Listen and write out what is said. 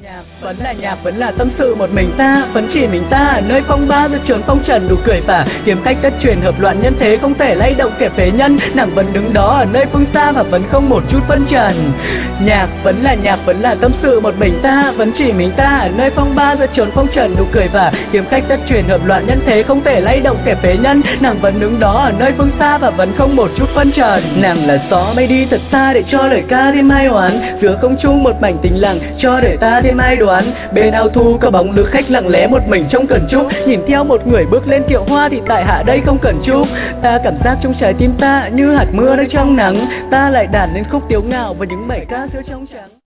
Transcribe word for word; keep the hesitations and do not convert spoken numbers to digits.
Nhạc vẫn là nhạc, vẫn là tâm sự một mình ta, vẫn chỉ mình ta ở nơi phong ba giữa chốn phong trần đủ cười vả. Kiếm cách đất truyền hợp loạn nhân thế không thể lay động kẻ phế nhân, nàng vẫn đứng đó ở nơi phương xa và vẫn không một chút phân trần. Nhạc vẫn là nhạc, vẫn là tâm sự một mình ta, vẫn chỉ mình ta ở nơi phong ba giữa chốn phong trần đủ cười vả. Kiếm cách đất truyền hợp loạn nhân thế không thể lay động kẻ phế nhân, nàng vẫn đứng đó ở nơi phương xa và vẫn không một chút phân trần. Nàng là gió bay đi thật xa để cho lời ca thêm ai oán, giữa không trung một mảnh tĩnh lặng cho đời ta thêm ai đoán. Bên ao thu có bóng lữ khách lặng lẽ một mình trong cẩn trúc, nhìn theo một người bước lên kiệu hoa thì tại hạ đây không cần chúc. Ta cảm giác trong trái tim ta như hạt mưa đang trong nắng, ta lại đàn lên khúc tiếu ngạo và những bài ca giữa trong trắng.